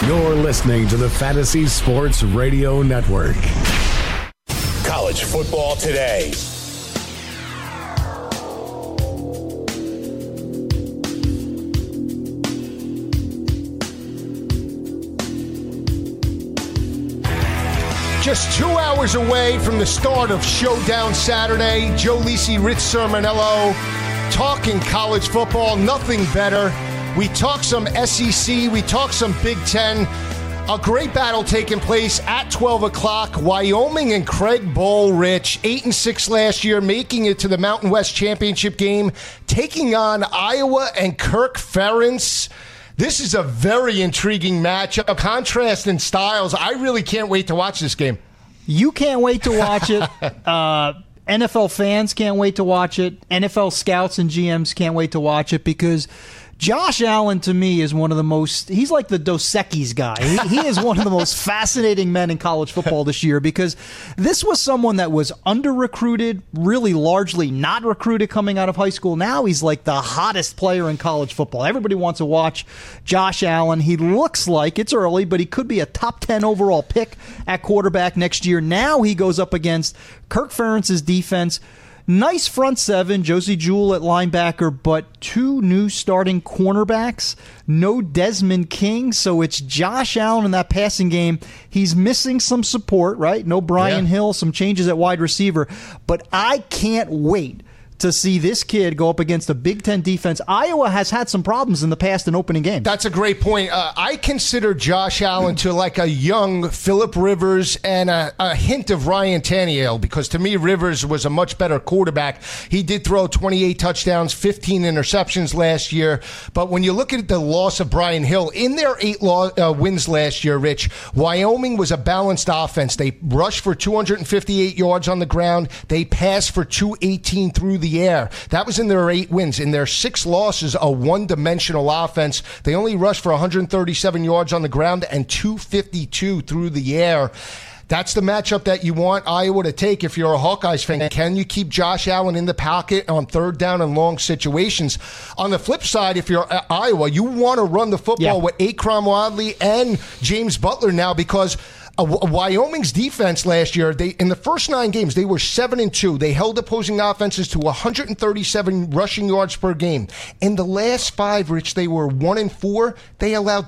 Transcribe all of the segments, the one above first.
You're listening to the Fantasy Sports Radio Network. College football today. Just 2 hours away from the start of Showdown Saturday, Joe Lisi, Rich Sermonello, talking college football, nothing better. We talk some SEC, we talk some Big Ten. A great battle taking place at 12 o'clock. Wyoming and Craig Bohl, Rich, 8-6 last year, making it to the Mountain West Championship game, taking on Iowa and Kirk Ferentz. This is a very intriguing matchup. Contrast in styles. I really can't wait to watch this game. You can't wait to watch it. NFL fans can't wait to watch it. NFL scouts and GMs can't wait to watch it because Josh Allen, to me, is one of the most, he's like the Dos Equis guy. He is one of the most fascinating men in college football this year because this was someone that was under-recruited, really largely not recruited coming out of high school. Now he's like the hottest player in college football. Everybody wants to watch Josh Allen. He looks like, it's early, but he could be a top 10 overall pick at quarterback next year. Now he goes up against Kirk Ferentz's defense. Nice front seven, Josie Jewell at linebacker, but two new starting cornerbacks. No Desmond King, so it's Josh Allen in that passing game. He's missing some support, right? No Brian Hill, some changes at wide receiver. But I can't wait to see this kid go up against a Big Ten defense. Iowa has had some problems in the past in opening games. That's a great point. I consider Josh Allen to like a young Phillip Rivers and a hint of Ryan Tannehill because to me Rivers was a much better quarterback. He did throw 28 touchdowns, 15 interceptions last year. But when you look at the loss of Brian Hill, in their 8 wins last year, Rich, Wyoming was a balanced offense. They rushed for 258 yards on the ground. They passed for 218 through the air. That was in their 8 wins. In their 6 losses, a one-dimensional offense. They only rushed for 137 yards on the ground and 252 through the air. That's the matchup that you want Iowa to take if you're a Hawkeyes fan. Can you keep Josh Allen in the pocket on third down and long situations? On the flip side, if you're Iowa, you want to run the football with Akron Wadley and James Butler now because Wyoming's defense last year, in the first 9 games, they were 7-2. They held opposing offenses to 137 rushing yards per game. In the last 5, Rich, they were 1-4. They allowed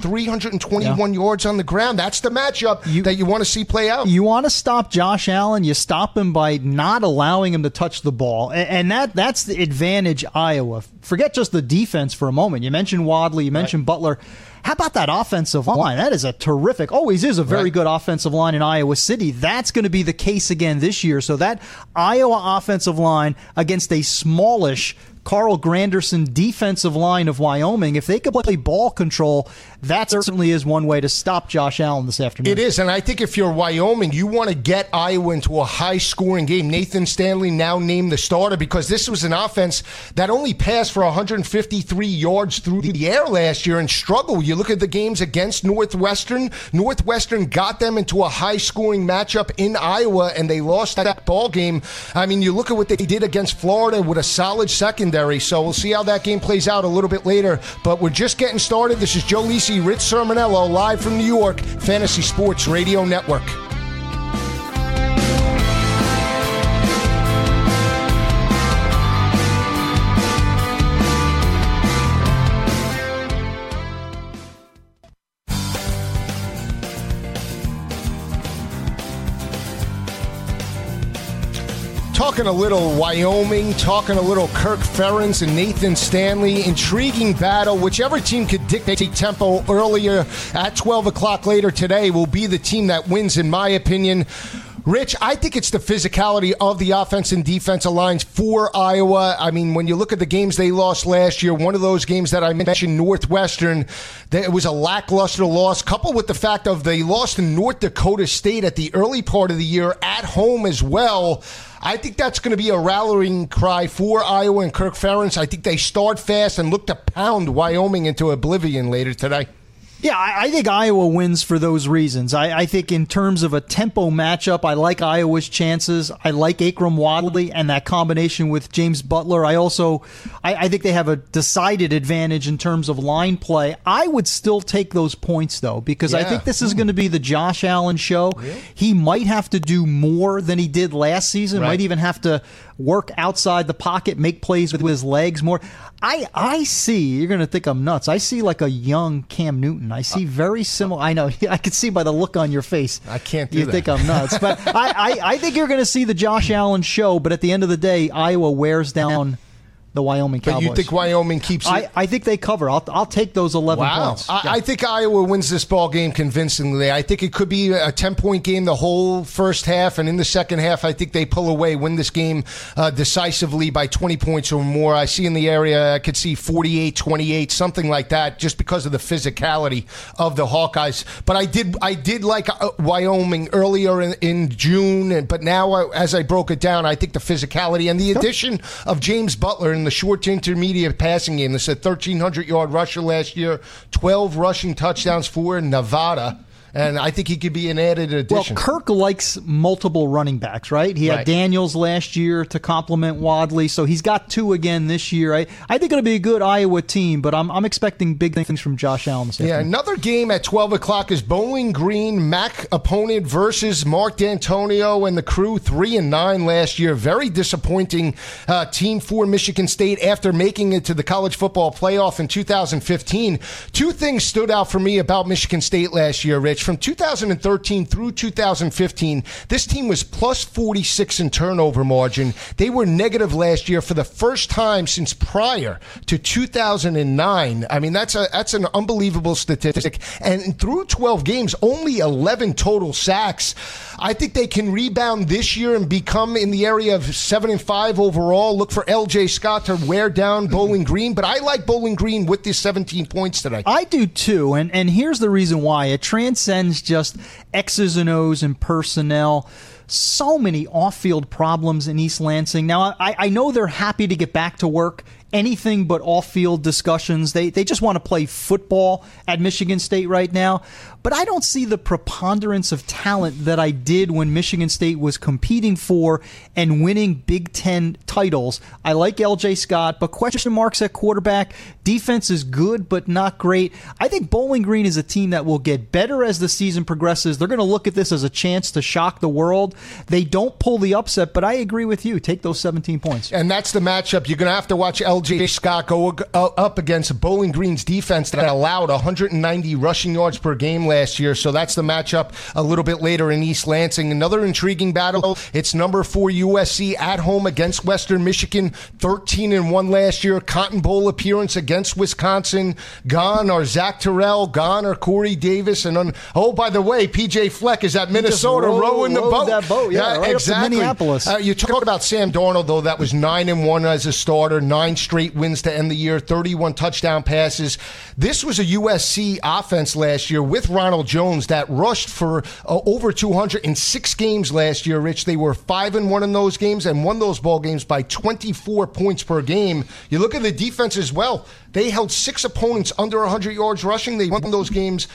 321 yards on the ground. That's the matchup that you want to see play out. You want to stop Josh Allen, you stop him by not allowing him to touch the ball. And that's the advantage Iowa. Forget just the defense for a moment. You mentioned Wadley, you mentioned Butler. How about that offensive line? That is a terrific, always is a very good offensive line in Iowa City. That's going to be the case again this year. So that Iowa offensive line against a smallish Carl Granderson defensive line of Wyoming, if they could play ball control, that certainly is one way to stop Josh Allen this afternoon. It is, and I think if you're Wyoming, you want to get Iowa into a high-scoring game. Nathan Stanley now named the starter because this was an offense that only passed for 153 yards through the air last year and struggled. You look at the games against Northwestern. Northwestern got them into a high-scoring matchup in Iowa, and they lost that ball game. I mean, you look at what they did against Florida with a solid secondary. So we'll see how that game plays out a little bit later. But we're just getting started. This is Joe Lisi, Rich Sermonello, live from New York, Fantasy Sports Radio Network. Talking a little Wyoming, talking a little Kirk Ferentz and Nathan Stanley. Intriguing battle. Whichever team could dictate tempo earlier at 12 o'clock later today will be the team that wins, in my opinion. Rich, I think it's the physicality of the offense and defensive lines for Iowa. I mean, when you look at the games they lost last year, one of those games that I mentioned, Northwestern, it was a lackluster loss, coupled with the fact of they lost to North Dakota State at the early part of the year at home as well. I think that's going to be a rallying cry for Iowa and Kirk Ferentz. I think they start fast and look to pound Wyoming into oblivion later today. Yeah, I think Iowa wins for those reasons. I think in terms of a tempo matchup, I like Iowa's chances. I like Akram Wadley and that combination with James Butler. I think they have a decided advantage in terms of line play. I would still take those points, though, because I think this is going to be the Josh Allen show. Really? He might have to do more than he did last season, might even have to work outside the pocket, make plays with his legs more. I see, you're going to think I'm nuts, I see like a young Cam Newton. I see very similar. I know, I can see by the look on your face. I can't do you that. You think I'm nuts. But I think you're going to see the Josh Allen show, but at the end of the day, Iowa wears down the Wyoming Cowboys. But you think Wyoming keeps it? I think they cover. I'll take those 11 points. I think Iowa wins this ball game convincingly. I think it could be a 10-point game the whole first half, and in the second half, I think they pull away, win this game decisively by 20 points or more. I see in the area, I could see 48-28, something like that, just because of the physicality of the Hawkeyes. But I did like Wyoming earlier in June, but now as I broke it down, I think the physicality and the addition of James Butler in the short to intermediate passing game. This is a 1,300-yard rusher last year, 12 rushing touchdowns for Nevada. And I think he could be an added addition. Well, Kirk likes multiple running backs, right? He had Daniels last year to complement Wadley, so he's got two again this year. I think it'll be a good Iowa team, but I'm expecting big things from Josh Allen this afternoon. Another game at 12 o'clock is Bowling Green, MAC opponent versus Mark D'Antonio and the crew, 3-9 last year. Very disappointing team for Michigan State after making it to the college football playoff in 2015. Two things stood out for me about Michigan State last year, Rich. From 2013 through 2015, this team was plus 46 in turnover margin. They were negative last year for the first time since prior to 2009. I mean, that's an unbelievable statistic. And through 12 games, only 11 total sacks. I think they can rebound this year and become in the area of 7-5 overall. Look for LJ Scott to wear down Bowling Green, but I like Bowling Green with this 17 points today. I do too, and here's the reason why. It transcends just X's and O's and personnel. So many off-field problems in East Lansing. Now, I know they're happy to get back to work. Anything but off-field discussions. They just want to play football at Michigan State right now. But I don't see the preponderance of talent that I did when Michigan State was competing for and winning Big Ten titles. I like LJ Scott, but question marks at quarterback. Defense is good, but not great. I think Bowling Green is a team that will get better as the season progresses. They're going to look at this as a chance to shock the world. They don't pull the upset, but I agree with you. Take those 17 points. And that's the matchup. You're going to have to watch LJ Scott go up against Bowling Green's defense that allowed 190 rushing yards per game last year. So that's the matchup a little bit later in East Lansing. Another intriguing battle. It's number 4 USC at home against Western Michigan. 13-1 last year. Cotton Bowl appearance against Wisconsin. Gone are Zach Terrell. Gone are Corey Davis. And by the way, PJ Fleck is at Minnesota rowing the boat. That boat, right exactly. Up to Minneapolis. You talk about Sam Darnold, though. That was 9-1 as a starter. 9 straight wins to end the year. 31 touchdown passes. This was a USC offense last year with Ronald Jones that rushed for over 200 in 6 games last year, Rich. They were 5-1 in those games and won those ball games by 24 points per game. You look at the defense as well. They held 6 opponents under 100 yards rushing. They won those games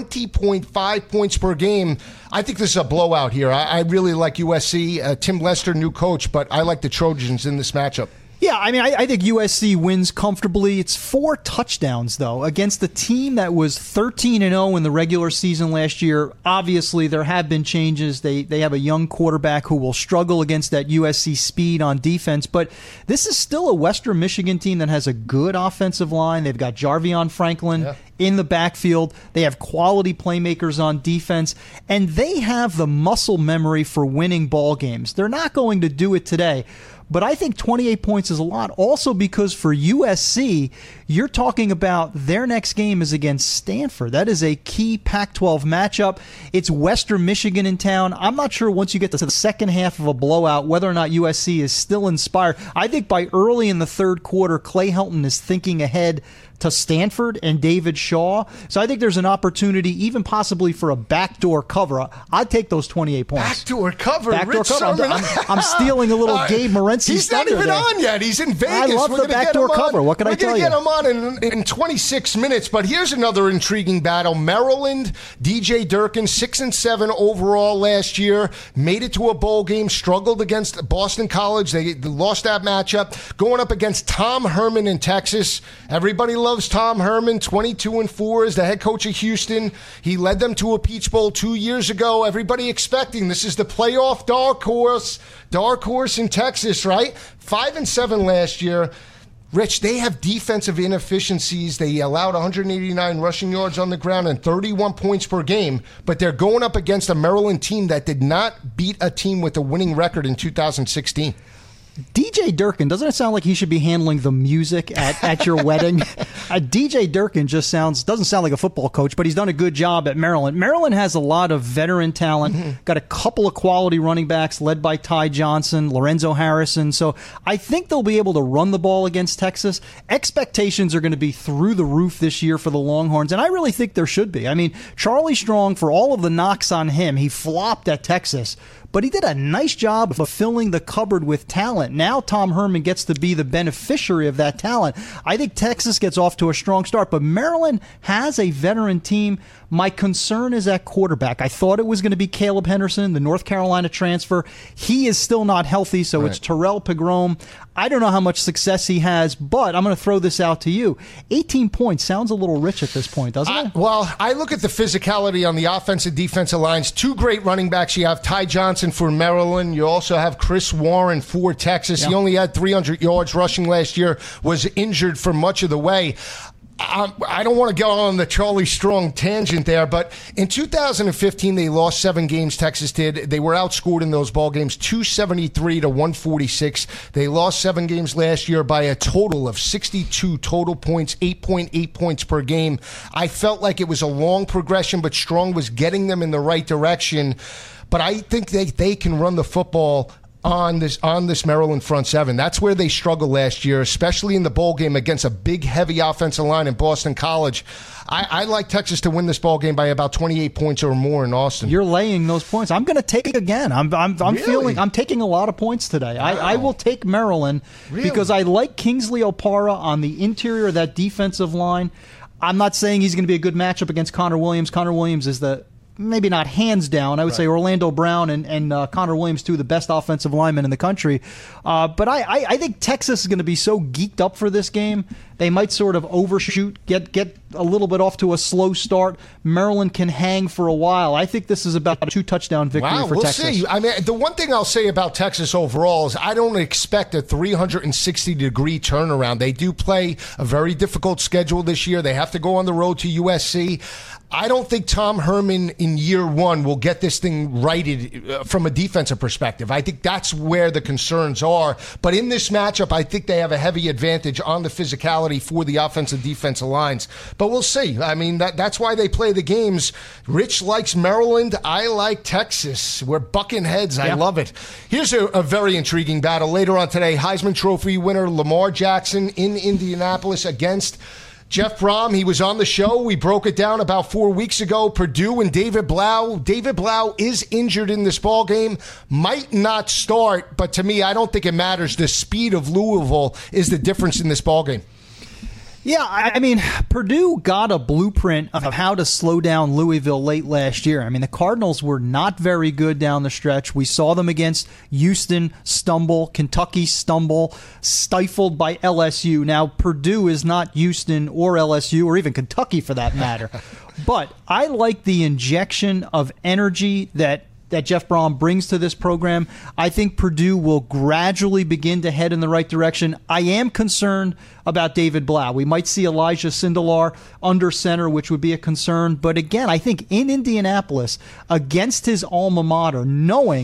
20.5 points per game. I think this is a blowout here. I really like USC. Tim Lester, new coach, but I like the Trojans in this matchup. Yeah, I mean, I think USC wins comfortably. It's 4 touchdowns, though, against the team that was 13-0 in the regular season last year. Obviously, there have been changes. They have a young quarterback who will struggle against that USC speed on defense. But this is still a Western Michigan team that has a good offensive line. They've got Jarvion Franklin in the backfield. They have quality playmakers on defense. And they have the muscle memory for winning ball games. They're not going to do it today. But I think 28 points is a lot. Also because for USC, you're talking about their next game is against Stanford. That is a key Pac-12 matchup. It's Western Michigan in town. I'm not sure once you get to the second half of a blowout whether or not USC is still inspired. I think by early in the third quarter, Clay Helton is thinking ahead to Stanford and David Shaw. So I think there's an opportunity, even possibly for a backdoor cover. I'd take those 28 points. Backdoor cover? Backdoor cover. I'm stealing a little Gabe Morency's He's not even on yet. He's in Vegas. I love the backdoor cover. What can I tell you? We're going to get him on in 26 minutes. But here's another intriguing battle. Maryland, DJ Durkin, 6-7 overall last year. Made it to a bowl game. Struggled against Boston College. They lost that matchup. Going up against Tom Herman in Texas. Everybody loves Tom Herman. 22-4 as the head coach of Houston. He led them to a Peach Bowl 2 years ago. Everybody expecting this is the playoff dark horse in Texas, right? 5-7 last year. Rich, they have defensive inefficiencies. They allowed 189 rushing yards on the ground and 31 points per game, but they're going up against a Maryland team that did not beat a team with a winning record in 2016. DJ Durkin, doesn't it sound like he should be handling the music at your wedding? DJ Durkin doesn't sound like a football coach, but he's done a good job at Maryland. Maryland has a lot of veteran talent, got a couple of quality running backs led by Ty Johnson, Lorenzo Harrison. So I think they'll be able to run the ball against Texas. Expectations are going to be through the roof this year for the Longhorns, and I really think there should be. I mean, Charlie Strong, for all of the knocks on him, he flopped at Texas, but he did a nice job of filling the cupboard with talent. Now Tom Herman gets to be the beneficiary of that talent. I think Texas gets off to a strong start, but Maryland has a veteran team. My concern is at quarterback. I thought it was going to be Caleb Henderson, the North Carolina transfer. He is still not healthy, so It's Terrell Pagrom. I don't know how much success he has, but I'm going to throw this out to you. 18 points sounds a little rich at this point, doesn't it? Well, I look at the physicality on the offensive defensive lines. Two great running backs. You have Ty Johnson for Maryland. You also have Chris Warren for Texas. He only had 300 yards rushing last year, was injured for much of the way. I don't want to go on the Charlie Strong tangent there, but in 2015, they lost 7 games, Texas did. They were outscored in those ball games, 273 to 146. They lost 7 games last year by a total of 62 total points, 8.8 points per game. I felt like it was a long progression, but Strong was getting them in the right direction. But I think they can run the football on this Maryland front seven. That's where they struggled last year, especially in the bowl game against a big, heavy offensive line in Boston College. I like Texas to win this ball game by about 28 points or more in Austin. You're laying those points. I'm going to take it again. I'm Really? feeling I'm taking a lot of points today. Wow. I will take Maryland because I like Kingsley Opara on the interior of that defensive line. I'm not saying he's going to be a good matchup against Connor Williams. Connor Williams is maybe not hands down. I would say Orlando Brown and Connor Williams, two of the best offensive linemen in the country. But I think Texas is going to be so geeked up for this game. They might sort of overshoot, get a little bit off to a slow start. Maryland can hang for a while. I think this is about a 2-touchdown victory for Texas. We'll see. I mean, the one thing I'll say about Texas overall is I don't expect a 360-degree turnaround. They do play a very difficult schedule this year. They have to go on the road to USC. I don't think Tom Herman in year one will get this thing righted from a defensive perspective. I think that's where the concerns are. But in this matchup, I think they have a heavy advantage on the physicality for the offensive defensive lines. But we'll see. I mean, that's why they play the games. Rich likes Maryland. I like Texas. We're bucking heads. I love it. Here's a very intriguing battle. Later on today, Heisman Trophy winner Lamar Jackson in Indianapolis against Jeff Brom. He was on the show. We broke it down about 4 weeks ago. Purdue and David Blau. David Blau is injured in this ball game. Might not start, but to me, I don't think it matters. The speed of Louisville is the difference in this ball game. Yeah, I mean, Purdue got a blueprint of how to slow down Louisville late last year. I mean, the Cardinals were not very good down the stretch. We saw them against Houston stumble, Kentucky stumble, stifled by LSU. Now, Purdue is not Houston or LSU or even Kentucky for that matter. But I like the injection of energy that Jeff Brom brings to this program. I think Purdue will gradually begin to head in the right direction. I am concerned about David Blau. We might see Elijah Sindelar under center, which would be a concern. But again, I think in Indianapolis, against his alma mater, knowing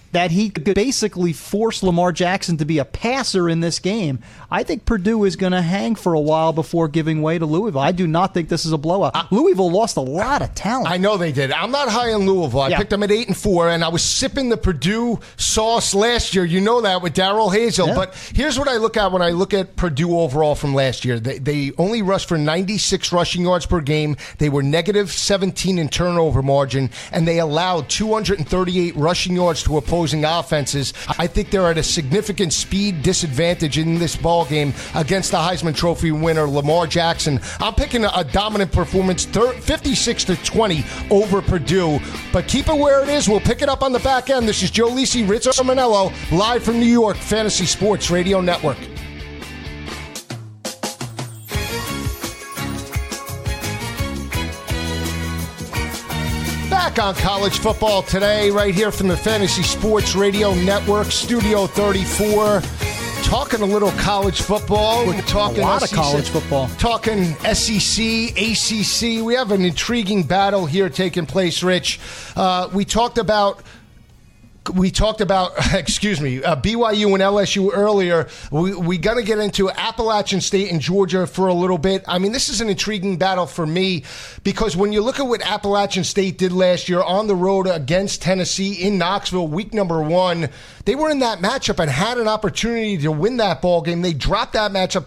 that he could basically force Lamar Jackson to be a passer in this game, I think Purdue is going to hang for a while before giving way to Louisville. I do not think this is a blowout. Louisville lost a lot of talent. I know they did. I'm not high on Louisville. I picked them at 8-4, and I was sipping the Purdue sauce last year. You know that with Darrell Hazel. Yeah. But here's what I look at when I look at Purdue overall from last year. They only rushed for 96 rushing yards per game. They were negative 17 in turnover margin, and they allowed 238 rushing yards to opposing offenses. I think they're at a significant speed disadvantage in this ball game against the Heisman Trophy winner Lamar Jackson. I'm picking a dominant performance, 56-20 over Purdue. But keep it where it is. We'll pick it up on the back end. This is Joe Lisi, Rizzo Manello, live from New York, Fantasy Sports Radio Network. Back on college football today, right here from the Fantasy Sports Radio Network, Studio 34. Talking a little college football. We're talking a lot SEC, of college football. Talking SEC, ACC. We have an intriguing battle here taking place, Rich. We talked about BYU and LSU earlier. We got to get into Appalachian State and Georgia for a little bit. I mean, this is an intriguing battle for me because when you look at what Appalachian State did last year on the road against Tennessee in Knoxville, week number 1, they were in that matchup and had an opportunity to win that ball game. They dropped that matchup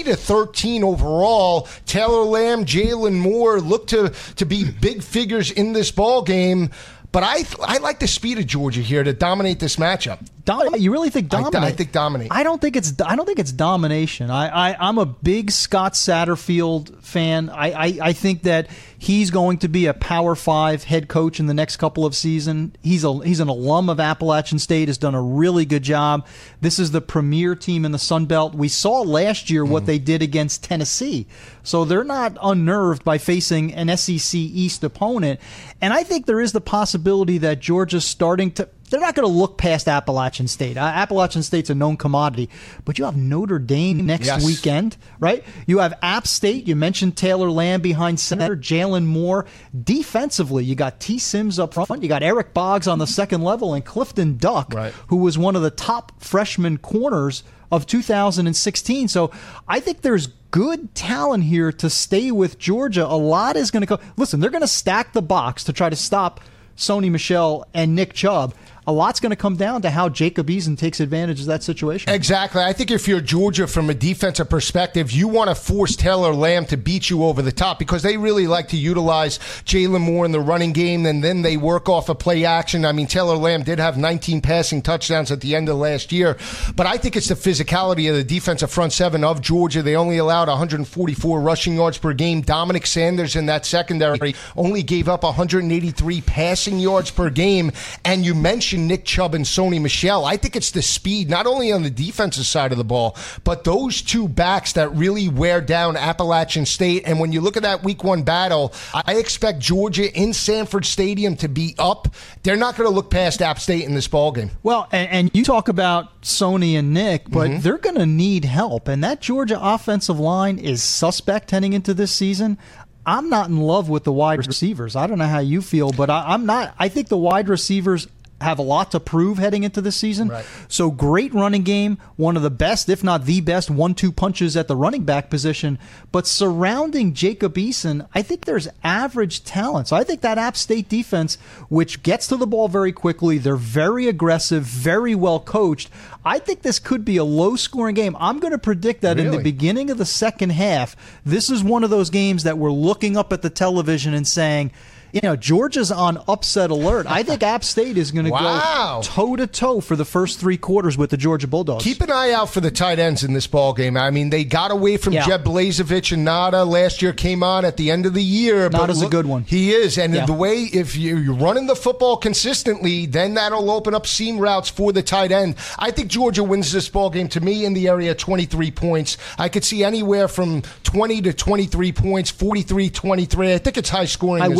20-13 overall. Taylor Lamb, Jalen Moore looked to be big figures in this ball game. But I like the speed of Georgia here to dominate this matchup. You really think dominate? I think dominate. I don't think it's domination. I'm a big Scott Satterfield fan. I think that he's going to be a Power 5 head coach in the next couple of seasons. He's an alum of Appalachian State, has done a really good job. This is the premier team in the Sun Belt. We saw last year what they did against Tennessee. So they're not unnerved by facing an SEC East opponent. And I think there is the possibility that Georgia's starting to... They're not going to look past Appalachian State. Appalachian State's a known commodity. But you have Notre Dame next weekend, right? You have App State. You mentioned Taylor Lamb behind center, Jalen Moore. Defensively, you got T. Sims up front. You got Eric Boggs on the second level and Clifton Duck, who was one of the top freshman corners of 2016. So I think there's good talent here to stay with Georgia. A lot is going to go. Listen, they're going to stack the box to try to stop Sony Michel and Nick Chubb. A lot's going to come down to how Jacob Eason takes advantage of that situation. Exactly. I think if you're Georgia from a defensive perspective, you want to force Taylor Lamb to beat you over the top because they really like to utilize Jalen Moore in the running game, and then they work off of play action. I mean, Taylor Lamb did have 19 passing touchdowns at the end of last year, but I think it's the physicality of the defensive front seven of Georgia. They only allowed 144 rushing yards per game. Dominic Sanders in that secondary only gave up 183 passing yards per game, and you mentioned Nick Chubb and Sony Michel. I think it's the speed, not only on the defensive side of the ball, but those two backs that really wear down Appalachian State. And when you look at that week 1 battle, I expect Georgia in Sanford Stadium to be up. They're not going to look past App State in this ballgame. Well, and you talk about Sony and Nick, but they're going to need help. And that Georgia offensive line is suspect heading into this season. I'm not in love with the wide receivers. I don't know how you feel, but I'm not. I think the wide receivers have a lot to prove heading into this season. Right. So great running game, one of the best, if not the best, 1-2 punches at the running back position. But surrounding Jacob Eason, I think there's average talent. So I think that App State defense, which gets to the ball very quickly, they're very aggressive, very well coached. I think this could be a low-scoring game. I'm going to predict that in the beginning of the second half, this is one of those games that we're looking up at the television and saying, you know, Georgia's on upset alert. I think App State is going to go toe-to-toe for the first 3 quarters with the Georgia Bulldogs. Keep an eye out for the tight ends in this ballgame. I mean, they got away from Jeb Blazevich and Nada. Last year came on at the end of the year. Nada's a good one. He is. And the way, if you're running the football consistently, then that'll open up seam routes for the tight end. I think Georgia wins this ballgame, to me, in the area of 23 points. I could see anywhere from 20 to 23 points, 43-23. I think it's high scoring as well. I wish you were giving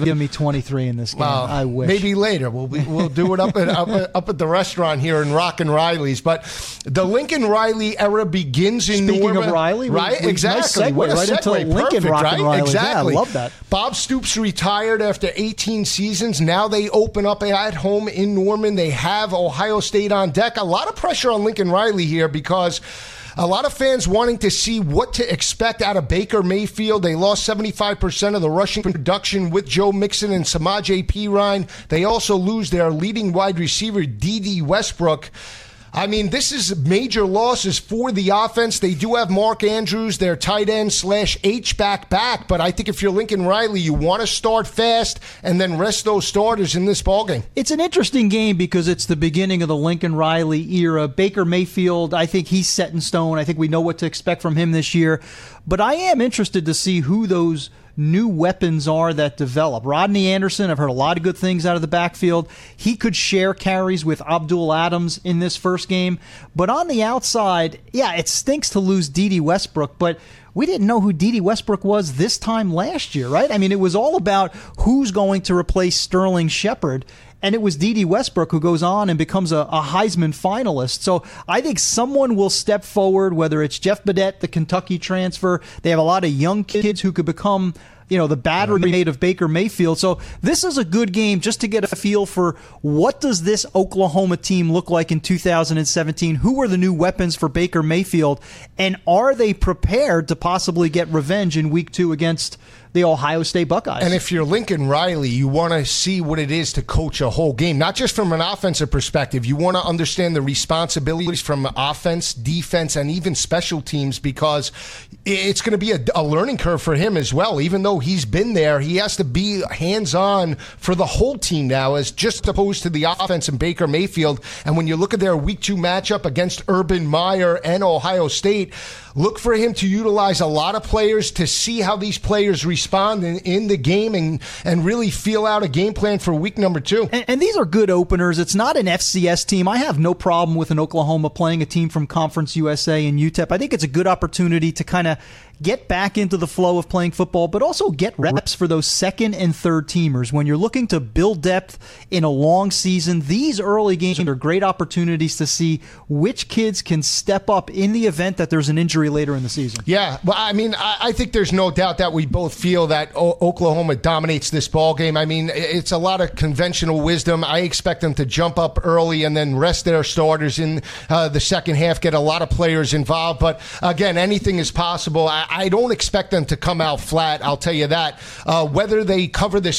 give me 23 in this game. I wish. Maybe later. We'll do it up at the restaurant here in Rockin' Riley's. But the Lincoln Riley era begins in Speaking Norman. of Riley, right? Exactly. Nice segue, What a right into segue. Lincoln Perfect, Rockin' right? Riley. Exactly. Yeah, I love that. Bob Stoops retired after 18 seasons. Now they open up at home in Norman. They have Ohio State on deck. A lot of pressure on Lincoln Riley here because a lot of fans wanting to see what to expect out of Baker Mayfield. They lost 75% of the rushing production with Joe Mixon and Samaje Perine. They also lose their leading wide receiver, D.D. Westbrook. I mean, this is major losses for the offense. They do have Mark Andrews, their tight end / H-back back. But I think if you're Lincoln Riley, you want to start fast and then rest those starters in this ballgame. It's an interesting game because it's the beginning of the Lincoln Riley era. Baker Mayfield, I think he's set in stone. I think we know what to expect from him this year. But I am interested to see who those new weapons are that develop. Rodney Anderson, I've heard a lot of good things out of the backfield. He could share carries with Abdul Adams in this first game. But on the outside, yeah, it stinks to lose D.D. Westbrook, but we didn't know who D.D. Westbrook was this time last year, right? I mean, it was all about who's going to replace Sterling Shepard. And it was D.D. Westbrook who goes on and becomes a Heisman finalist. So I think someone will step forward, whether it's Jeff Badette, the Kentucky transfer. They have a lot of young kids who could become, the battery mate of Baker Mayfield. So this is a good game just to get a feel for what does this Oklahoma team look like in 2017? Who are the new weapons for Baker Mayfield? And are they prepared to possibly get revenge in week 2 against the Ohio State Buckeyes? And if you're Lincoln Riley, you want to see what it is to coach a whole game, not just from an offensive perspective. You want to understand the responsibilities from offense, defense, and even special teams, because it's going to be a learning curve for him as well. Even though he's been there, he has to be hands-on for the whole team now, as just opposed to the offense and Baker Mayfield. And when you look at their week 2 matchup against Urban Meyer and Ohio State, look for him to utilize a lot of players to see how these players respond in the game and really feel out a game plan for week number 2. And these are good openers. It's not an FCS team. I have no problem with an Oklahoma playing a team from Conference USA and UTEP. I think it's a good opportunity to kind of get back into the flow of playing football, but also get reps for those second and third teamers. When you're looking to build depth in a long season, these early games are great opportunities to see which kids can step up in the event that there's an injury later in the season. Yeah, well, I mean, I think there's no doubt that we both feel that Oklahoma dominates this ball game. I mean, it's a lot of conventional wisdom. I expect them to jump up early and then rest their starters in the second half, get a lot of players involved. But again, anything is possible. I don't expect them to come out flat, I'll tell you that. Whether they cover this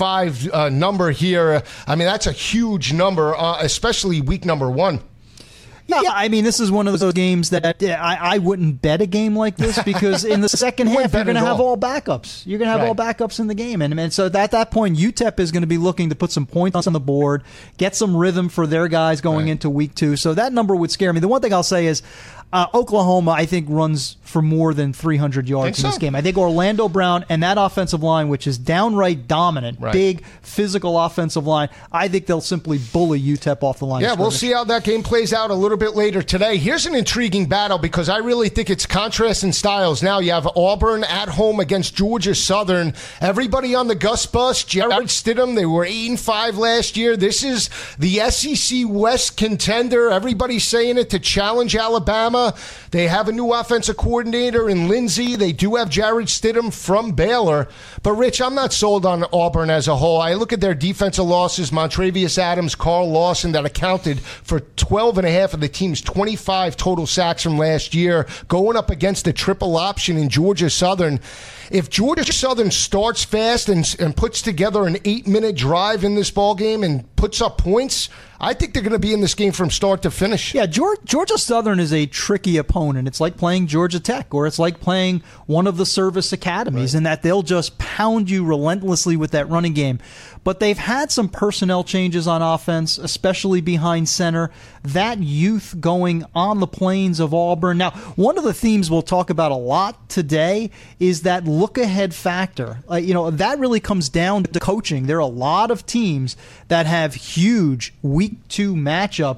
45 number here, I mean, that's a huge number, especially week number 1. Yeah, I mean, this is one of those games that I wouldn't bet a game like this, because in the second half, you're going to have all backups. You're going to have all backups in the game. And so at that point, UTEP is going to be looking to put some points on the board, get some rhythm for their guys going into week 2. So that number would scare me. The one thing I'll say is Oklahoma, I think, runs for more than 300 yards in this game. I think Orlando Brown and that offensive line, which is downright dominant, big, physical offensive line, I think they'll simply bully UTEP off the line. Yeah, we'll see how that game plays out a little bit later today. Here's an intriguing battle because I really think it's contrast in styles. Now you have Auburn at home against Georgia Southern. Everybody on the Gus bus, Jarrett Stidham, they were 8-5 last year. This is the SEC West contender. Everybody's saying it to challenge Alabama. They have a new offensive coordinator in Lindsey. They do have Jarrett Stidham from Baylor. But, Rich, I'm not sold on Auburn as a whole. I look at their defensive losses, Montravius Adams, Carl Lawson, that accounted for 12.5 of the team's 25 total sacks from last year, going up against the triple option in Georgia Southern. If Georgia Southern starts fast and puts together an 8-minute drive in this ballgame and puts up points, I think they're going to be in this game from start to finish. Yeah, Georgia Southern is a tricky opponent. It's like playing Georgia Tech, or it's like playing one of the service academies, in that they'll just pound you relentlessly with that running game. But they've had some personnel changes on offense, especially behind center. That youth going on the plains of Auburn. Now, one of the themes we'll talk about a lot today is that look-ahead factor. That really comes down to coaching. There are a lot of teams that have huge Week 2 matchups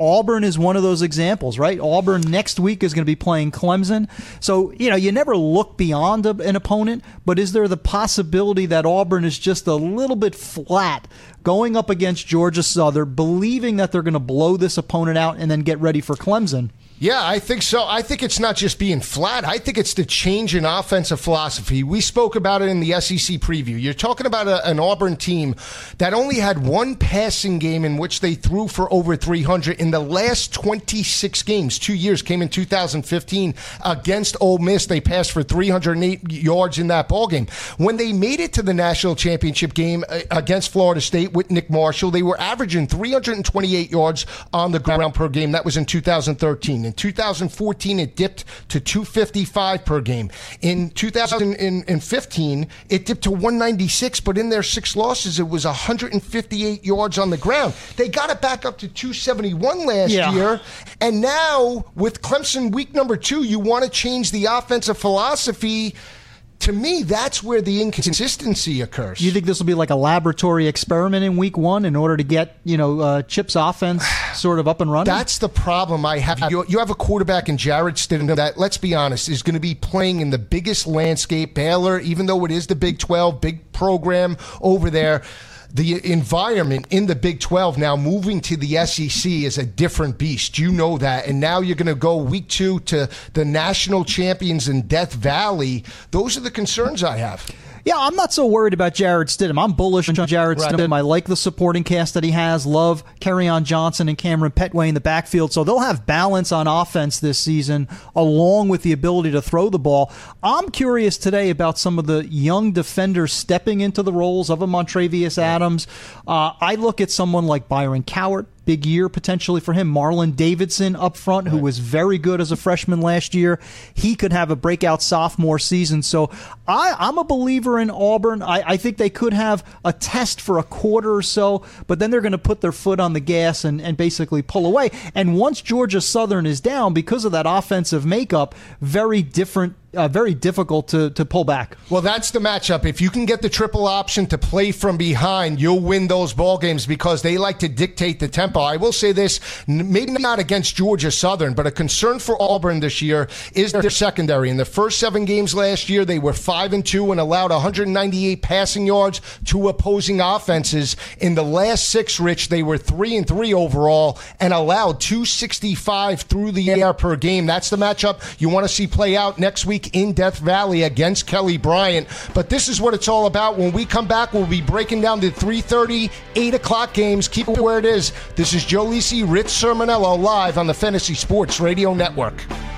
Auburn is one of those examples, right? Auburn next week is going to be playing Clemson. So, you never look beyond an opponent, but is there the possibility that Auburn is just a little bit flat going up against Georgia Southern, believing that they're going to blow this opponent out and then get ready for Clemson? Yeah, I think so. I think it's not just being flat. I think it's the change in offensive philosophy. We spoke about it in the SEC preview. You're talking about an Auburn team that only had one passing game in which they threw for over 300 in the last 26 games. 2 years came in 2015 against Ole Miss. They passed for 308 yards in that ballgame. When they made it to the national championship game against Florida State with Nick Marshall, they were averaging 328 yards on the ground per game. That was in 2013. In 2014, it dipped to 255 per game. In 2015, it dipped to 196, but in their 6 losses, it was 158 yards on the ground. They got it back up to 271 last year, and now with Clemson week number 2, you want to change the offensive philosophy. To me, that's where the inconsistency occurs. You think this will be like a laboratory experiment in week 1 in order to get, Chip's offense sort of up and running? That's the problem I have. You have a quarterback in Jarrett Stidham that, let's be honest, is going to be playing in the biggest landscape. Baylor, even though it is the Big 12, big program over there, the environment in the Big 12 now moving to the SEC is a different beast. You know that. And now you're going to go week 2 to the national champions in Death Valley. Those are the concerns I have. Yeah, I'm not so worried about Jarrett Stidham. I'm bullish on Jarrett Stidham. I like the supporting cast that he has. Love Kerryon Johnson and Cameron Petway in the backfield. So they'll have balance on offense this season, along with the ability to throw the ball. I'm curious today about some of the young defenders stepping into the roles of a Montravius Adams. I look at someone like Byron Cowart. Big year potentially for him. Marlon Davidson up front, who was very good as a freshman last year. He could have a breakout sophomore season. So I'm a believer in Auburn. I think they could have a test for a quarter or so, but then they're going to put their foot on the gas and basically pull away. And once Georgia Southern is down, because of that offensive makeup, very difficult to pull back. Well, that's the matchup. If you can get the triple option to play from behind, you'll win those ball games because they like to dictate the tempo. I will say this, maybe not against Georgia Southern, but a concern for Auburn this year is their secondary. In the first 7 games last year, they were 5-2 and allowed 198 passing yards to opposing offenses. In the last 6, Rich, they were 3-3 overall and allowed 265 through the air per game. That's the matchup you want to see play out next week in Death Valley against Kelly Bryant. But this is what it's all about. When we come back, we'll be breaking down the 3:30, 8 o'clock games. Keep it where it is. This is Joe Lisi, Rich Sermonello, live on the Fantasy Sports Radio Network.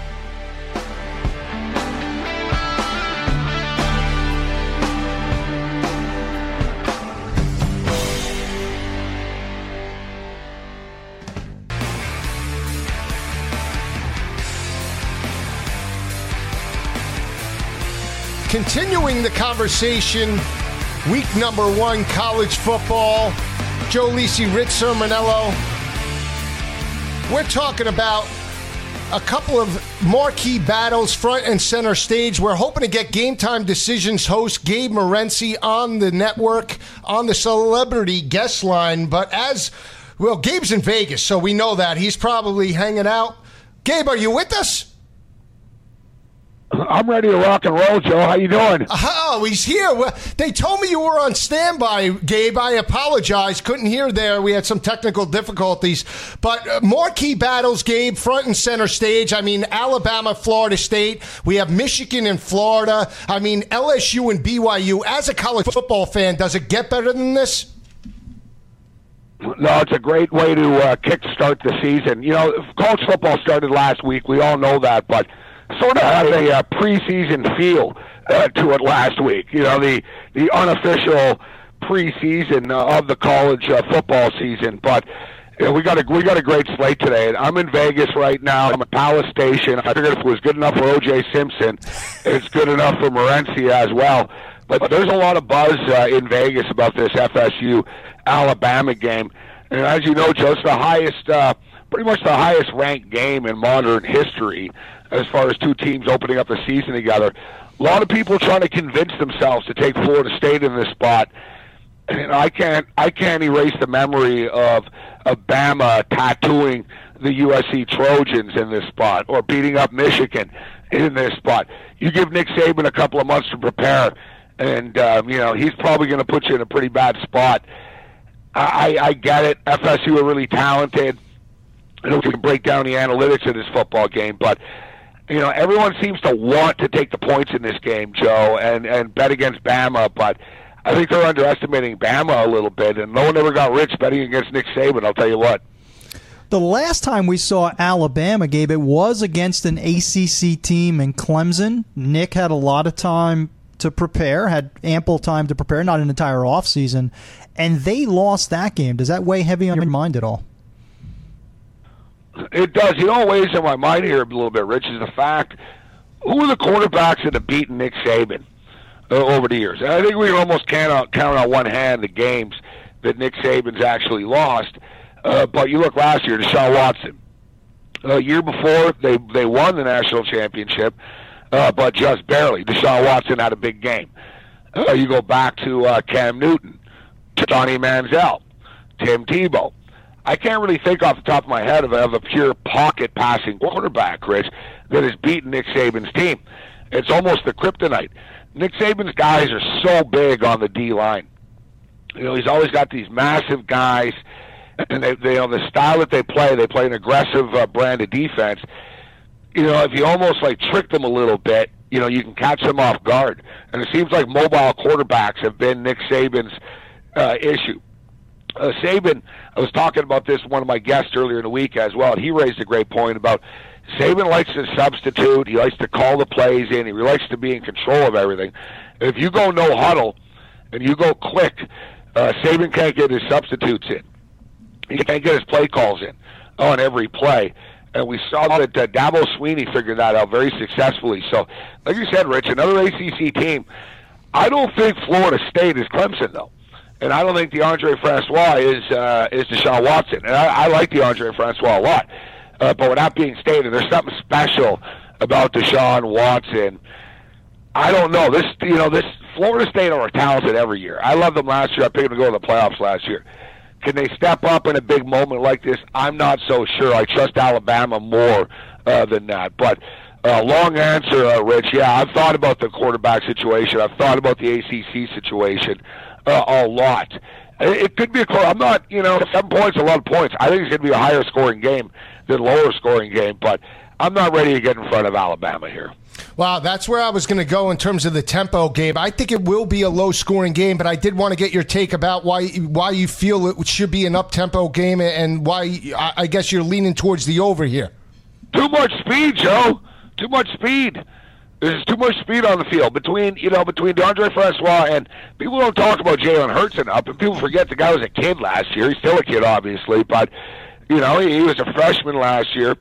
Continuing the conversation, week number 1, college football. Joe Lisi, Rich Sermonello. We're talking about a couple of marquee battles front and center stage. We're hoping to get Game Time Decisions host Gabe Morency on the network, on the celebrity guest line. But Gabe's in Vegas, so we know that. He's probably hanging out. Gabe, are you with us? I'm ready to rock and roll, Joe. How you doing? Oh, he's here. Well, they told me you were on standby, Gabe. I apologize. Couldn't hear there. We had some technical difficulties. But marquee battles, Gabe, front and center stage. I mean, Alabama, Florida State. We have Michigan and Florida. I mean, LSU and BYU. As a college football fan, does it get better than this? No, it's a great way to kickstart the season. You know, college football started last week. We all know that, but sort of had a preseason feel to it last week. You know, the unofficial preseason of the college football season. But you know, we got a great slate today. I'm in Vegas right now. I'm at Palace Station. I figured if it was good enough for O.J. Simpson, it's good enough for Morency as well. But there's a lot of buzz in Vegas about this FSU-Alabama game. And as you know, Joe, it's the highest, pretty much the highest ranked game in modern history as far as 2 teams opening up the season together. A lot of people trying to convince themselves to take Florida State in this spot. I can't erase the memory of Bama tattooing the USC Trojans in this spot, or beating up Michigan in this spot. You give Nick Saban a couple of months to prepare, and he's probably going to put you in a pretty bad spot. I get it. FSU are really talented. I don't know if we can break down the analytics of this football game, but everyone seems to want to take the points in this game, Joe, and bet against Bama, but I think they're underestimating Bama a little bit, and no one ever got rich betting against Nick Saban, I'll tell you what. The last time we saw Alabama, Gabe, it was against an ACC team in Clemson. Nick had a lot of time to prepare, had ample time to prepare, not an entire offseason, and they lost that game. Does that weigh heavy on your mind at all? It does. What weighs on my mind here a little bit, Rich, is the fact, who are the quarterbacks that have beaten Nick Saban over the years? And I think we can almost count on one hand the games that Nick Saban's actually lost. But you look last year, Deshaun Watson. Year before, they won the national championship, but just barely. Deshaun Watson had a big game. You go back to Cam Newton, Johnny Manziel, Tim Tebow. I can't really think off the top of my head of a pure pocket passing quarterback, Rich, that has beaten Nick Saban's team. It's almost the kryptonite. Nick Saban's guys are so big on the D-line. He's always got these massive guys, and the style that they play an aggressive brand of defense. If you almost trick them a little bit, you can catch them off guard. And it seems like mobile quarterbacks have been Nick Saban's issue. Saban, I was talking about this with one of my guests earlier in the week as well, and he raised a great point about Saban likes to substitute. He likes to call the plays in. He likes to be in control of everything. If you go no huddle and you go click, Saban can't get his substitutes in. He can't get his play calls in on every play. And we saw that Dabo Swinney figured that out very successfully. So, like you said, Rich, another ACC team. I don't think Florida State is Clemson, though. And I don't think DeAndre Francois is Deshaun Watson. And I like DeAndre Francois a lot. But with that being stated, there's something special about Deshaun Watson. I don't know. This Florida State are talented every year. I loved them last year. I picked them to go to the playoffs last year. Can they step up in a big moment like this? I'm not so sure. I trust Alabama more than that. But long answer, Rich. Yeah, I've thought about the quarterback situation. I've thought about the ACC situation a lot. It could be I'm not, 7 points, a lot of points. I think it's going to be a higher scoring game than lower scoring game, but I'm not ready to get in front of Alabama here. Wow, that's where I was going to go in terms of the tempo, Gabe. I think it will be a low-scoring game, but I did want to get your take about why you feel it should be an up-tempo game and why I guess you're leaning towards the over here. Too much speed, Joe. Too much speed. There's too much speed on the field between DeAndre Francois, and people don't talk about Jalen Hurts enough, and people forget the guy was a kid last year. He's still a kid, obviously, but he was a freshman last year.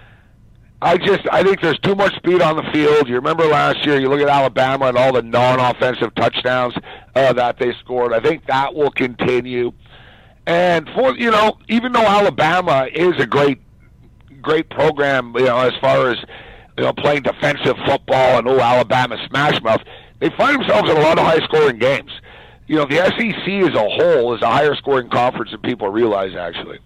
I think there's too much speed on the field. You remember last year, you look at Alabama and all the non-offensive touchdowns that they scored. I think that will continue. And even though Alabama is a great program, as far as playing defensive football and Alabama smash mouth, they find themselves in a lot of high-scoring games. The SEC as a whole is a higher-scoring conference than people realize, actually.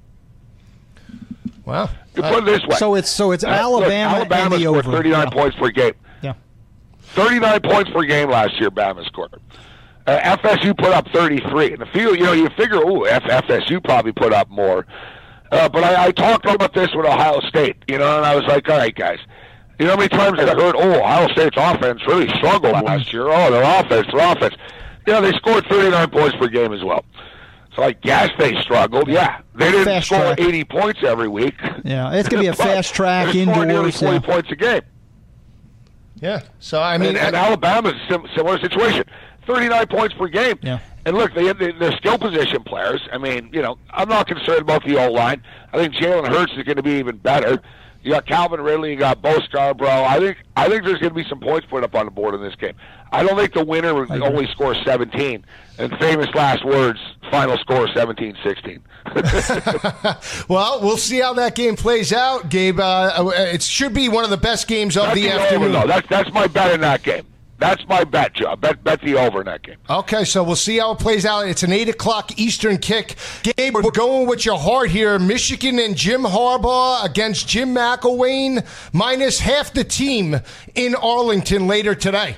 Wow. You put it this way. So it's Alabama Alabama and the scored over. 39 points per game. Yeah. 39 points per game last year, Bama scored. FSU put up 33. In the field, you figure, FSU probably put up more. But I talked about this with Ohio State, and I was like, all right, guys. You know how many times I heard, Ohio State's offense really struggled last year. Their offense. They scored 39 points per game as well. So I guess they struggled. Yeah, they didn't Fast score track. 80 points every week. Yeah, it's going to be a fast track They scored nearly indoors. 40 points a game. Yeah. So, I mean, And Alabama's a similar situation. 39 points per game. Yeah. And look, they're skill position players. I mean, I'm not concerned about the O-line. I think Jalen Hurts is going to be even better. You got Calvin Ridley, you got Bo Scarborough. I think there's going to be some points put up on the board in this game. I don't think the winner will only score 17. And famous last words, final score 17-16. Well, we'll see how that game plays out, Gabe. It should be one of the best games of the afternoon. That's my bet in that game. That's my bet, Joe. Bet the over in that game. Okay, so we'll see how it plays out. It's an 8 o'clock Eastern kick. Gabe, we're going with your heart here. Michigan and Jim Harbaugh against Jim McElwain, minus half the team in Arlington later today.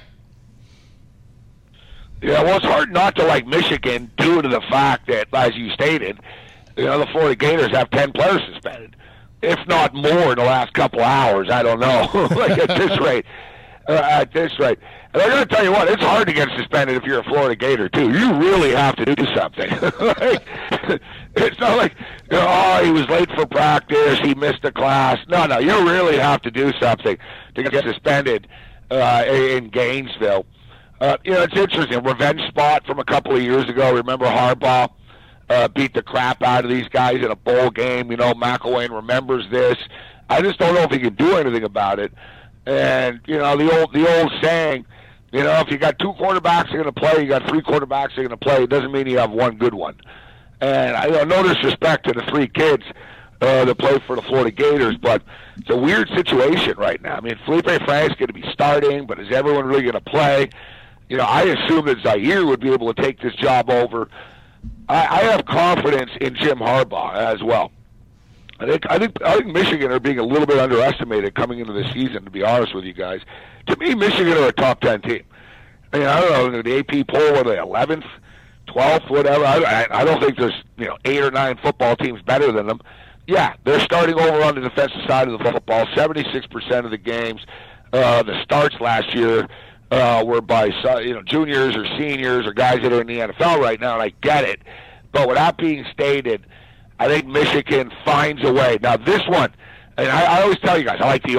Yeah, well, it's hard not to like Michigan due to the fact that, as you stated, the Florida Gators have 10 players suspended, if not more in the last couple hours. I don't know. Like at this rate. And I'm going to tell you what, it's hard to get suspended if you're a Florida Gator, too. You really have to do something. It's not like, he was late for practice, he missed a class. No, you really have to do something to get suspended in Gainesville. It's interesting. Revenge spot from a couple of years ago. Remember Harbaugh beat the crap out of these guys in a bowl game. McElwain remembers this. I just don't know if he can do anything about it. And, the old saying, if you got 2 quarterbacks that are going to play, you got 3 quarterbacks that are going to play, it doesn't mean you have one good one. And no disrespect to the 3 kids that play for the Florida Gators, but it's a weird situation right now. I mean, Felipe Frank's going to be starting, but is everyone really going to play? I assume that Zaire would be able to take this job over. I have confidence in Jim Harbaugh as well. I think Michigan are being a little bit underestimated coming into the season, to be honest with you guys. To me, Michigan are a top 10 team. I mean, I don't know, the AP poll, are they 11th, 12th, whatever? I don't think there's 8 or 9 football teams better than them. Yeah, they're starting over on the defensive side of the football. 76% of the games, the starts last year were by juniors or seniors or guys that are in the NFL right now, and I get it. But with that being stated, I think Michigan finds a way. Now this one, and I always tell you guys, I like the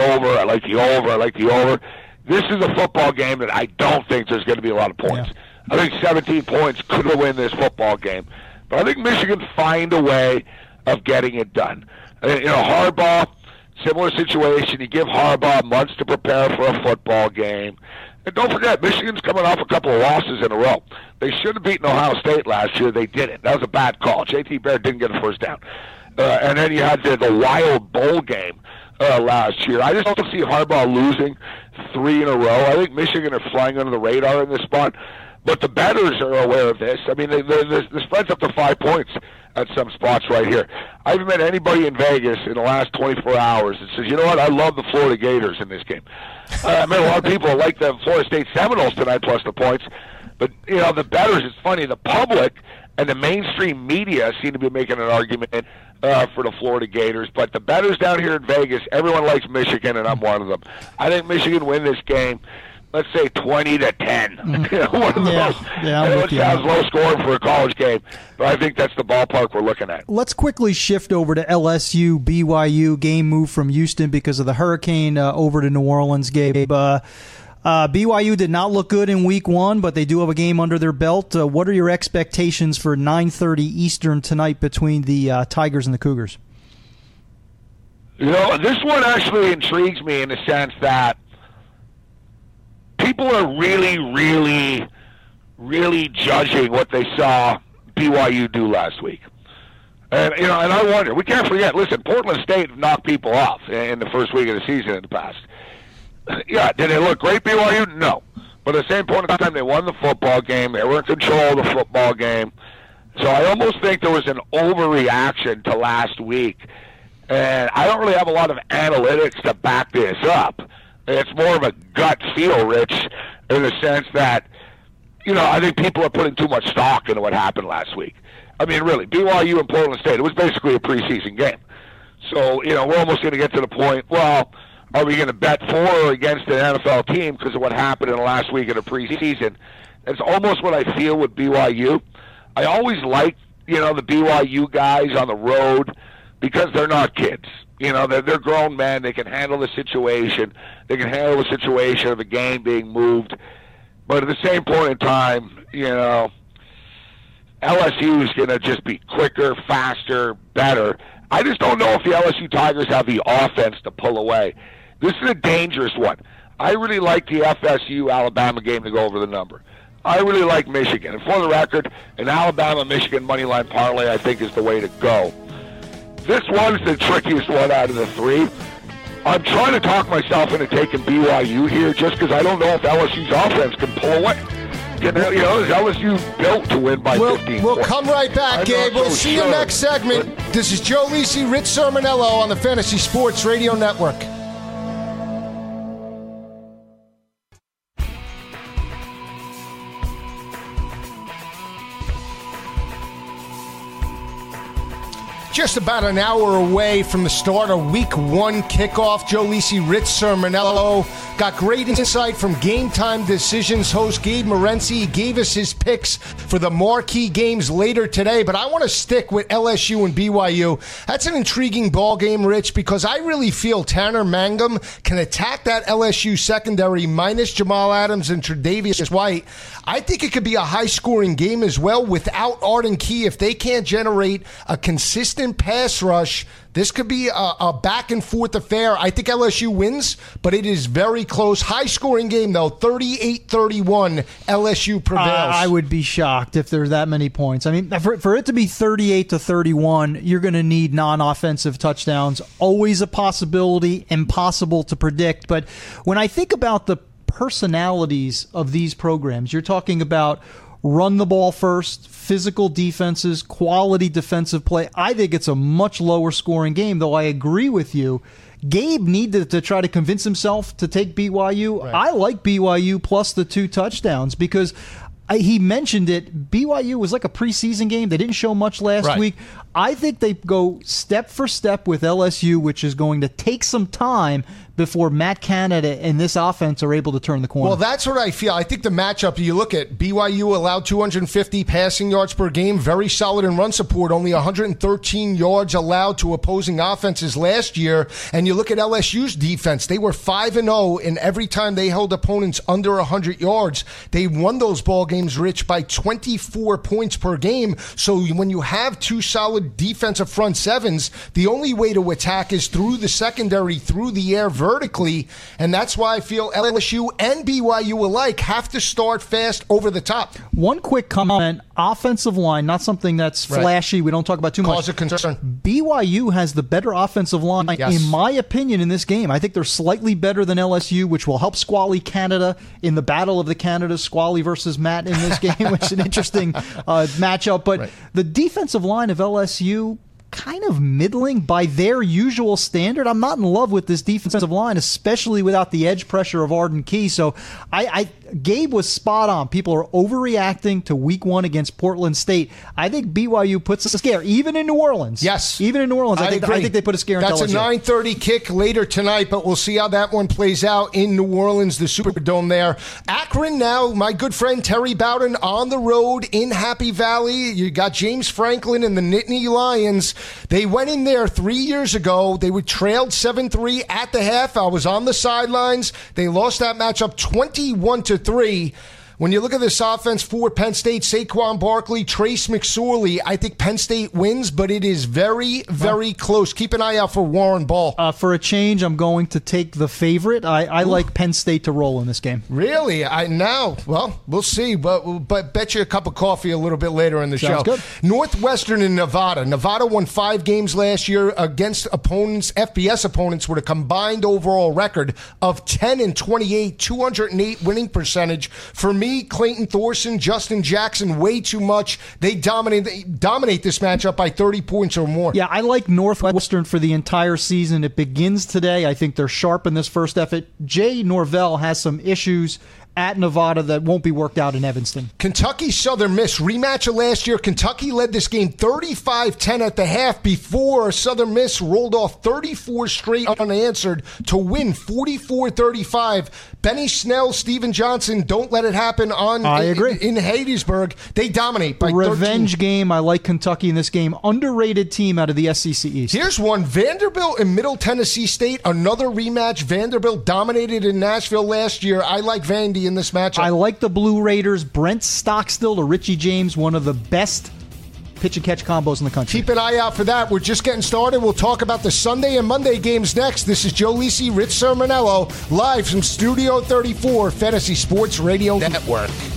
over. This is a football game that I don't think there's going to be a lot of points. Yeah. I think 17 points could win this football game. But I think Michigan find a way of getting it done. Harbaugh, similar situation. You give Harbaugh months to prepare for a football game. And don't forget, Michigan's coming off a couple of losses in a row. They should have beaten Ohio State last year. They didn't. That was a bad call. J.T. Barrett didn't get a first down. And then you had the Wild Bowl game last year. I just don't see Harbaugh losing 3 in a row. I think Michigan are flying under the radar in this spot. But the bettors are aware of this. I mean, the spread's up to 5 points at some spots right here. I haven't met anybody in Vegas in the last 24 hours that says, you know what, I love the Florida Gators in this game. I met a lot of people that like the Florida State Seminoles tonight plus the points. But, the bettors, it's funny, the public and the mainstream media seem to be making an argument for the Florida Gators. But the bettors down here in Vegas, everyone likes Michigan, and I'm one of them. I think Michigan win this game. Let's say 20-10. One of those. It sounds low scoring for a college game, but I think that's the ballpark we're looking at. Let's quickly shift over to LSU, BYU. Game moved from Houston because of the hurricane over to New Orleans. Gabe, BYU did not look good in week 1, but they do have a game under their belt. What are your expectations for 9:30 Eastern tonight between the Tigers and the Cougars? This one actually intrigues me in the sense that people are really, really, really judging what they saw BYU do last week. And, and I wonder, we can't forget, listen, Portland State knocked people off in the first week of the season in the past. Yeah, did they look great, BYU? No. But at the same point in time, they won the football game. They were in control of the football game. So I almost think there was an overreaction to last week. And I don't really have a lot of analytics to back this up. It's more of a gut feel, Rich, in the sense that, I think people are putting too much stock into what happened last week. I mean, really, BYU and Portland State, it was basically a preseason game. So, we're almost going to get to the point, well, are we going to bet for or against an NFL team because of what happened in the last week of the preseason? That's almost what I feel with BYU. I always like, the BYU guys on the road because they're not kids. They're grown men. They can handle the situation. They can handle the situation of a game being moved. But at the same point in time, LSU is going to just be quicker, faster, better. I just don't know if the LSU Tigers have the offense to pull away. This is a dangerous one. I really like the FSU-Alabama game to go over the number. I really like Michigan. And for the record, an Alabama-Michigan moneyline parlay I think is the way to go. This one's the trickiest one out of the 3. I'm trying to talk myself into taking BYU here just because I don't know if LSU's offense can pull away. You know, is LSU built to win by 15 We'll points? come right back, Gabe. We'll see you next segment. This is Joe Lisi, Rich Sermonello on the Fantasy Sports Radio Network. Just about an hour away from the start of Week 1 kickoff. Joe Lisi, Rich Sermonello. Got great insight from Game Time Decisions host Gabe Morency. He gave us his picks for the marquee games later today, but I want to stick with LSU and BYU. That's an intriguing ball game, Rich, because I really feel Tanner Mangum can attack that LSU secondary minus Jamal Adams and Tre'Davious White. I think it could be a high-scoring game as well without Arden Key. If they can't generate a consistent pass rush, this could be a back-and-forth affair. I think LSU wins, but it is very close. High-scoring game, though, 38-31, LSU prevails. I would be shocked if there's that many points. I mean, for it to be 38-31, you're going to need non-offensive touchdowns. Always a possibility, impossible to predict. But when I think about the personalities of these programs, you're talking about run the ball first, physical defenses, quality defensive play. I think it's a much lower scoring game, though I agree with you. Gabe needed to try to convince himself to take BYU. Right. I like BYU plus the 2 touchdowns because he mentioned it. BYU was like a preseason game. They didn't show much last week. I think they go step for step with LSU, which is going to take some time before Matt Canada and this offense are able to turn the corner. Well, that's what I feel. I think the matchup, you look at BYU allowed 250 passing yards per game, very solid in run support, only 113 yards allowed to opposing offenses last year. And you look at LSU's defense, they were 5-0, and every time they held opponents under 100 yards, they won those ball games, Rich, by 24 points per game. So when you have 2 solid defensive front sevens, the only way to attack is through the secondary, through the air, vertically, and that's why I feel LSU and BYU alike have to start fast over the top. One quick comment, offensive line, not something that's flashy, we don't talk about too much. Cause of concern. BYU has the better offensive line, in my opinion, in this game. I think they're slightly better than LSU, which will help Squally Canada in the battle of the Canadas, Squally versus Matt in this game, which is an interesting matchup. But the defensive line of LSU, kind of middling by their usual standard. I'm not in love with this defensive line, especially without the edge pressure of Arden Key. So Gabe was spot on. People are overreacting to Week 1 against Portland State. I think BYU puts a scare, even in New Orleans. Yes. Even in New Orleans. I think they put a scare in LSU. That's a 9:30 kick later tonight, but we'll see how that one plays out in New Orleans, the Superdome there. Akron now, my good friend Terry Bowden on the road in Happy Valley. You got James Franklin and the Nittany Lions. They went in there 3 years ago. They were trailed 7-3 at the half. I was on the sidelines. They lost that matchup 21-3. When you look at this offense for Penn State, Saquon Barkley, Trace McSorley, I think Penn State wins, but it is very, very close. Keep an eye out for Warren Ball. For a change, I'm going to take the favorite. I like Penn State to roll in this game. Really? Well, we'll see, but bet you a cup of coffee a little bit later in the show. Good. Northwestern and Nevada. Nevada won 5 games last year against opponents, FBS opponents, with a combined overall record of 10-28, 208 winning percentage. For me, Clayton Thorson, Justin Jackson, way too much. They dominate this matchup by 30 points or more. Yeah, I like Northwestern for the entire season. It begins today. I think they're sharp in this first effort. Jay Norvell has some issues at Nevada that won't be worked out in Evanston. Kentucky Southern Miss, rematch of last year. Kentucky led this game 35-10 at the half before Southern Miss rolled off 34 straight unanswered to win 44-35. Benny Snell, Steven Johnson, don't let it happen I agree. In Hattiesburg. They dominate by 13. Revenge game. I like Kentucky in this game. Underrated team out of the SEC East. Here's one. Vanderbilt and Middle Tennessee State, another rematch. Vanderbilt dominated in Nashville last year. I like Vandy in this matchup. I like the Blue Raiders. Brent Stockstill to Richie James, one of the best pitch and catch combos in the country. Keep an eye out for that. We're just getting started. We'll talk about the Sunday and Monday games next. This is Joe Lisi, Rich Sermonello, live from Studio 34, Fantasy Sports Radio Network.